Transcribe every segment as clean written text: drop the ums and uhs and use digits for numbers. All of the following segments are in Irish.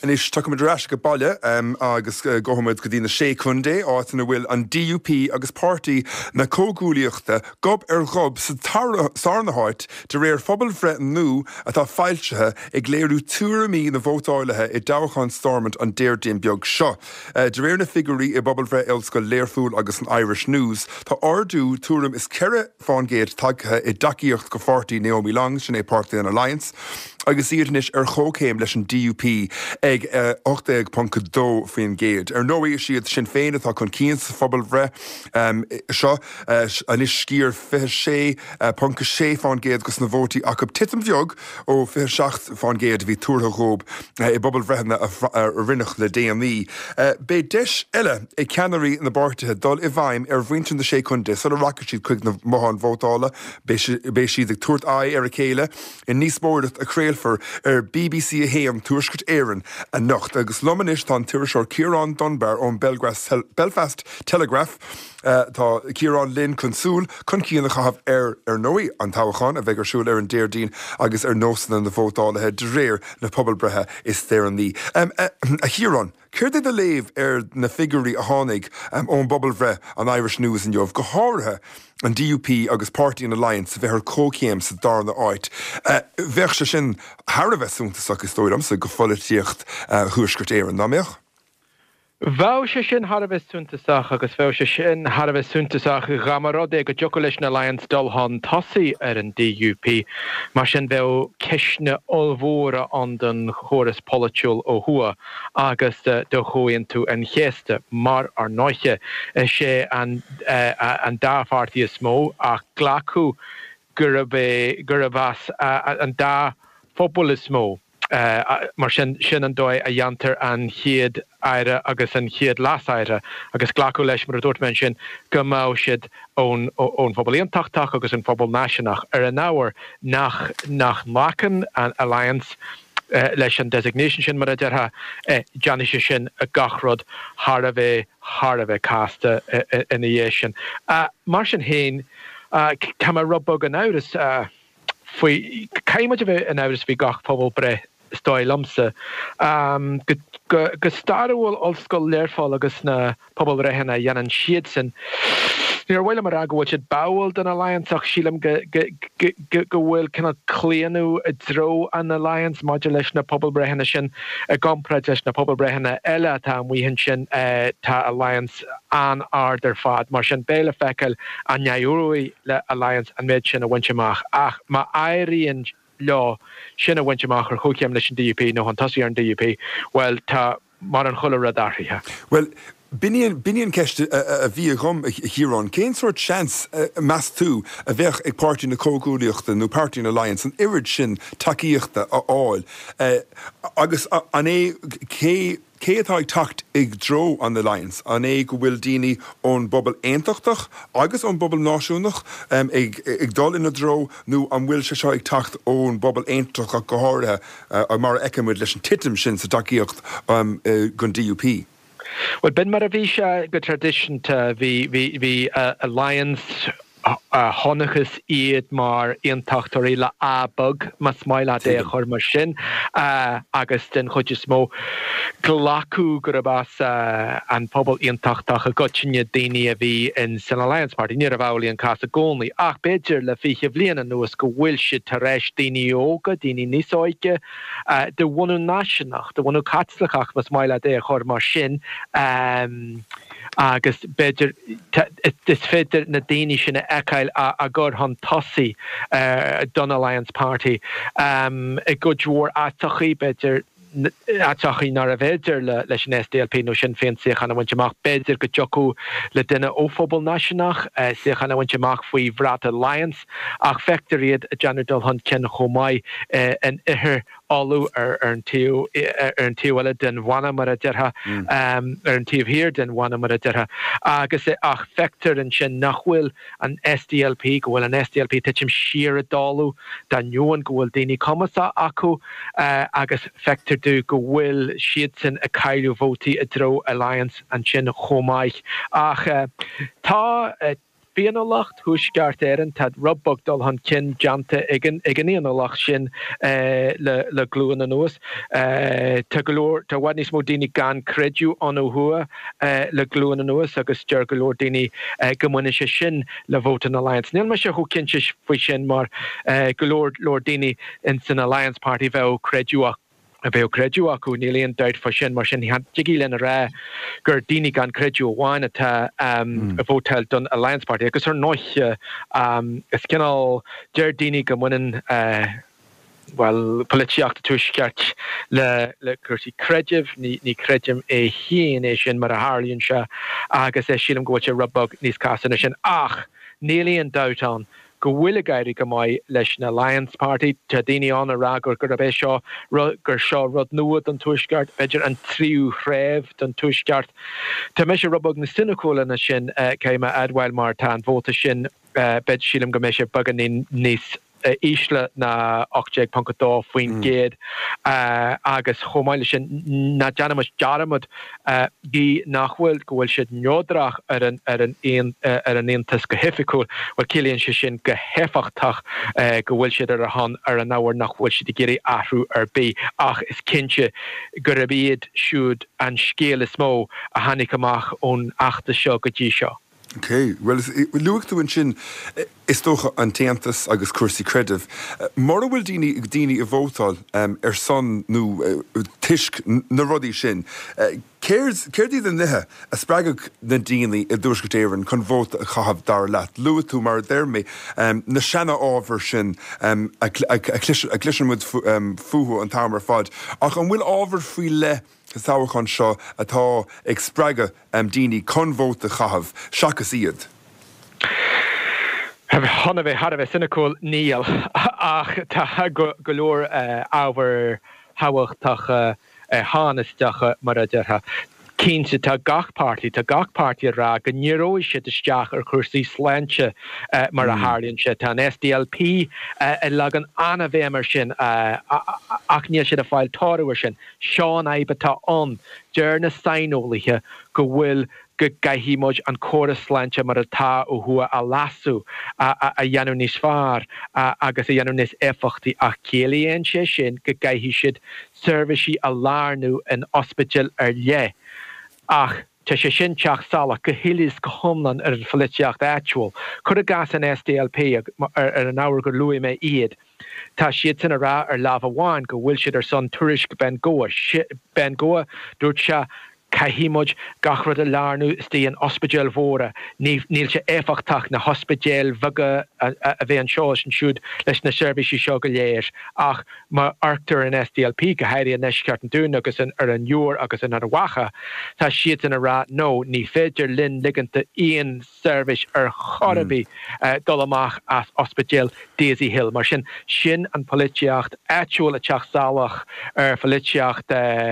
and is tucha madrash go baile agus gohamid go dtína sé chundé átain bhfuil an DUP agus party na cógúlaíochta gob gob sa sarnaháit de réir phobal bhreatain nu atá fáiltethe ag léirú túramí na bhótáilethe i dabhachan Stormont an déirdíon beag seo. De réir na figurí I Bobal Bhre Elsco léirfúil agus an Irish News, tá ardú túram is ceire fáingéad tagthe I daciíocht go fortaí Naomi Long sin é Party and Alliance, agus iadnis chócéim leis an DUP ag 8.2 faoin géad. Nóí siad sin féin atá chun cían sa Phobal Bhre seo anis scír 26.6 fáin géad gus na bhótaí ach go titim bheog ó 27 fáin géad bhí túrtha rób I Bobal Bhreithna a rinnech le DME. Bé deis eile I ceannarí na bartathe dul I bhaim bhaintin na sé chunde, so le racha siad chuig na mohan vótála, bé siad ag túirt a chéile in níos mórdat a créalfar BBC a héam túrscut éireann a nocht agus lomanis tá tuiriseoir Ciarán Dunbar ón Belfast Telegraph tá Ciarán Lynn consúl chun cíanna chahabh nóí an tábhachan a bheith arsúil an déirdín agus nósanna na bhótálathe de réir na Pobal Brethe is there an ní. A Ciarán, céir de léamh na figurí a tháinig ón Bobal Bhre an Irish News in jobh go háirithe an DUP agus Party and Alliance bheith ar cócéim sa darna áit. Bheith se sin thar a bheitsúntasach is tóidam sa go foilíocht thuairscut éireann ná meach? Bhá sé sin Harbheith súntasach agus bhá sé sin Harbheith súntasach gamarrádé go joco leis na Alliance dulhan tosaí ar an DUP, mar sin bheith ceisne olmhóra an den chóras politiúil ó thua agus do chuaíonn tú an chéasta mar ar náithe sé an dápháirtí is mó ach ghlacu gur a bheas an dá phobal is mó. Mar sin an dói a dheantar an chiad aire agus an chiad las aire agus ghlacu leis mar a dúirt men sin go mbeadh siad ón phobal íontachtach agus an phobal náisiúnach ar an ábhar nach macan an Alliance leis an designation sin mar a deartha Janice sin a gachrod thar a bheith cásta ina dhé sin. Mar sin héin cam a rubbog an áras faoi caiimiid a bheith an áras bhí gach Pobal Bhre stáil lamsa. Go starúil ollscoil léirfáil agus na Pobal Bhreithe dhéanann siad sin. Níor bhfuil mar agóid siad báil den Alliance ach sílam go bhfuil cinna clíanú a dro an Alliance maidir leis na Pobal Bhreithe sin a gompraid leis na Pobal Bhreithe eile tá mhuihann sin tá Alliance an ardar fad mar sin béle feiceil an neúí le Alliance an méid sin a bhaintteach ach má éiríonn lá sin a bhaintteach ar chócéim leis an DUP nó an tosaí ar an DUP, well tá mar an chuile radarthaithe. Well, Binion ceiste a bhí gom Ciarán, cén sort chance meas tú a bheith ag Party na cógúlaíochta nó Party and Alliance an irid sin takeíochta a áil. Agus an cé atá ag tacht ag dro an Alliance, an go bhfuil daoine ón bobal aontachtach agus ón bobal náisiúnach ag dul ina dro nó an bhfuil se seo ag tacht ón bobal aontachtach go háirithe mar eicimid leis an titim sin sa takeíocht gon DUP. Well, ben mar a bhí se go tradition ta bhí Alliance honachas iad mar iontachtairí le ábag mas maila dé a chur mar sin agus den chuid is mó ghlacu gur bas an pobl iontachtach a gotinne daoine a bhí in San Alliance Party ní a bhhailí an casa gcónaí ach beidir le fiche bbliana nuas go bhfuil siad tar éis daoine óga daoine níos óige de bhhainú náisiúnach de bhhainú catslachach mas maila dé a chur mar sin agus beidir is féidir na daoine sinna ecail a gur hon tosaí don Alliance Party I go dúir atachaí beidir atachaí nar a bhéidir leis an SDLP nó sin féin sich anna bhaintteach beidir go jocu le duine ó phobal náisiúnach sich anna bhaintteach faoi bhreat Alliance ach feictar iad a Janar Dulhan cin chomáid an ithe allú ar an tíhile den bhana mar a deartha ar an tíomh hir den bhana mar a deartha agus ach feictar an sin nachhfuil an SDLP go bhfuil an SDLP titim siar a dáú den nuan go bhfuil daoine comasa acu agus feictar dú go bhfuil siad sin a cailú vótaí a dro Alliance an sin chomáid ach tá bíon lacht thuisceart éan tá rubbog dul han cin janta igen íon lacht sin le glúan an nuas tá golóir tá bhaid níos mó daoine gan creidú an ó thua le glúan an nuas agus dear golóir daoine go muine sé sin le Voting Alliance. Níl me se chu cinse faoi sin mar golóir daoine in san Alliance Party bheith creidúach a bheith creidú acu níl aon deit fa sin mar sin digí lena rá gur daoine gan creidú bháin atá a bhótáil don Alliance Party agus ar nóiche is cinál deir daoine go muinean well polítiacht tuisceart le curtí creidimh ní creidimh é híon é sin mar a hálíonn se agus é sílam go bhfuil rubbog níos casanna sin ach níl aon dátán go bhfuil gaiiri go maiid leis na Alliance Party tá daoine an a rá gur a bheith seo gur seo rud nuad an tuisceart beidir an tríú chréibh don tuisceart. Tá me sé rubbog na sinacóla na sin céime adhhail mar tá an bhóta sin bed sílam go mééis sé bagan níos ísle na 8.2 faoin géad agus chomáile sin na deanamas dearamad í nachhfuil go bhfuil siad neodrach ar an éontas go heficúil bhil cilíonn se sin go hefachtach go bhfuil siad ar an náhar nach bhfuil siad géirí ahrú ar bí ach is cinse gur a bíad siúd an scéal is mó a hanig amach ón achta seo go dtí seo. Okay, well, luachú an sin is tócha an teantas agus cuasaí creidimh. Mar bhfuil daoine a bhótáil ar son nó tuisc na rudaí sin. Céir den nithe a spreagach na daoine i dús go téireann chun bhóta a chahabh dar leat. Luachú mar d'irmé na seanna ábhar sin a clisianmid fuhu an tamar fad. Ach an bhfuil ábhar faoi le táhachan seo atá ag spreaga daoine chun bhóta chahabh seachas iad. Hanna bheith har a bheith sinacóil níl ach tá golóir ábhar hahachtach hánasteacha mar a deartha. Cínse tá gach party rá go níróid sé isteach ar chusaí sláinte mar a hálíonn se tá an SDLP legan anna bheith mar sin ach níl siad a fáil táirúir sin seán aibatá an deir na sainolaithe go bhfuil go gaithímuid an córas sláinte mar atá ó thua a lasú a dhéanú níos fearr agus a dhéanú níos éifeachtaí ach céalaíonn sé sin go gaithí siad serviceí a lárnú an ospidéal ar le. Ach, tá sé sin teach salach go hilis go thomlan ar an foliteacht actual. Cur a gas an SDLP ar an áhar gur luí mé iad. Tá siad sin a rá ar lámh amháin go bhfuil siad ar son tuairisc Ben Goa dúirt se caithímuid gachrad a lárnú istí an ospidéal mhóra. Níl sé éfachtach na hospidéal bhaga a bheith an seo an siúd leis na serviceí seo go léir. Ach mar artar an SDLP go hairí an neisceart an dún agus ar an dúr agus an ar wacha. Tá siad in a rá nó ní féidir linn liganta íon service ar chorabí dul amach as ospidéal Daisy Hill. Mar sin an políteacht actual a teach salach ar políteacht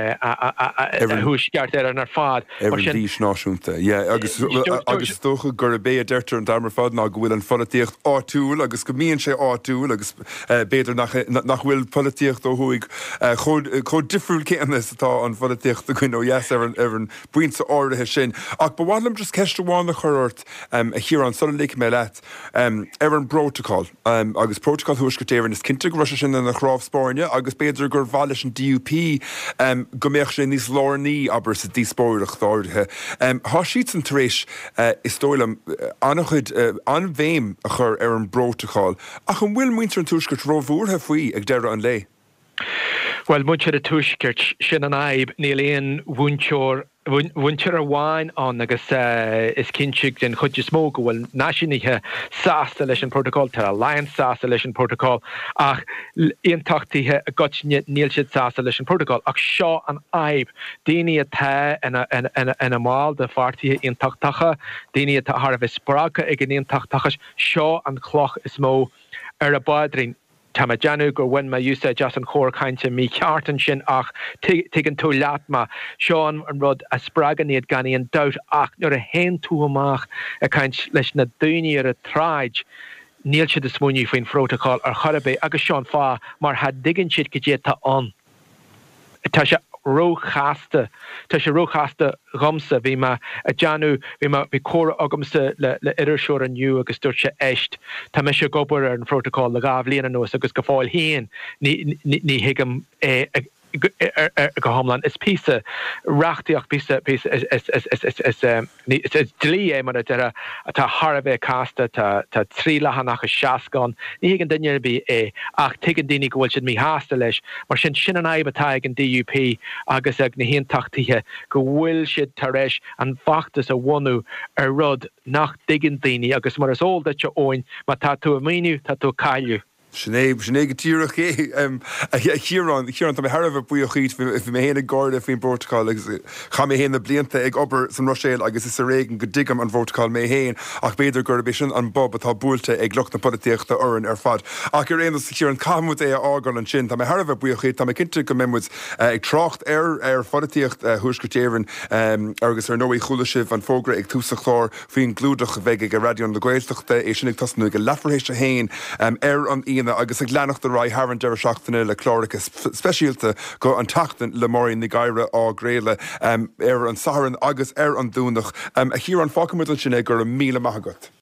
thuisceart an ar fad. Every dís náisiúnta. Agus tócha gur a bé a deirtar an damar fad ná go bhfuil an políteacht áitiúil agus go míonn sé áitiúil agus béidir nach bhfuil políteacht ó thuig chud difriúil céannas atá an políteacht a chuin ó yes ar an buinte áirithe sin. Ach bhhailm just ceiste bháin nach chuirt a chiar an sola lic mé leat ar an protocol agus protocol thuis go téireann is cinnte go sin na chrámh Spáinne agus béidir gur bhá leis an DUP go mbeadh sé níos lárnaí aber sa díspóireach dáirithe. Tá siad an taréis is dóilim annach chud an bhéim a chur ar an protocol ach an bhfuil muintear an túisceart rómhúrtha faoi ag deire an lé. Well, muintear a túisceart sin an aib níl aon bhaintear a bháin an agus is cinseach den chud is mó go bhfuil náisiúnithe sásta leis an protocol tar Alliance sásta leis an protocol ach iontachtíthe a gotíine níl siad sásta leis an protocol ach seo an aib daoine atá ina máil de fartíthe iontaachtacha daoine atá thar a bheith sprácha ag an iontaachtacha seo an chloch is mó ar a baidrín. Tá deanú gur bhain ma úsa just an chóir cainte mí ceartan sin ach tuigeann tú leatma seán an rud a spragan iad gan íon dát ach nuair a hen tú amach a caint leis na daoine ar a tráid níl siad a smúniú faoin protocol ar chorabé agus seán fá mar ha digann siad go dtí tá an. tá sé róchaasta gomsa bhí me a deanú bhí córa agamsa le idirsúr aniu agus dúirt sé éist tá me se gobar ar an protocol le gá bbliana nuas agus go fáil híon ní hiigem go homlan is písa reachtaíocht písa is dlí é mar tá Harbheith casta tá trí lehanach a seaascán ní higann duine bí é ach tuigean daoine go bhfuil siad mí háasta leis mar sin an aibbatá ag an DUP agus ag na hiontachtíthe go bhfuil siad tar éis an bhachtas a bhhanú ar rud nach digan daoine agus mar is óilda se óin má tá tú a míniu tá tú caiiliú. Sinné go tíach é Chiaran tá Harbh buochaid fi mé héna gáda fin Portugal agus cha mé héna blianta ag obair san Rosil agus is a régan go digam an Portugal mé héin ach beidir gur sin an Bob atá búlte ag locht na politíochta oran ar fad. Ach gur réanas Chiaran camú é ágan an sin, Tá Harbh buochaid tá cinnte go mémud ag trocht ar folatíocht thuúscotéiran agus ar nóí chulasih an fógra ag túsa chlár faoin glúdach bheith go radioon le gaiisteachta é sinnig tasnú go lefarhééis a héin ar an íana agus ag leannacht a rá Haran deir seachtainna le chlárachas speisialta go an tatan le morín na gaiire á gréile ar an saharan agus ar an dúnach a chiar an fácamúil sinna gur 1,000 maithagat.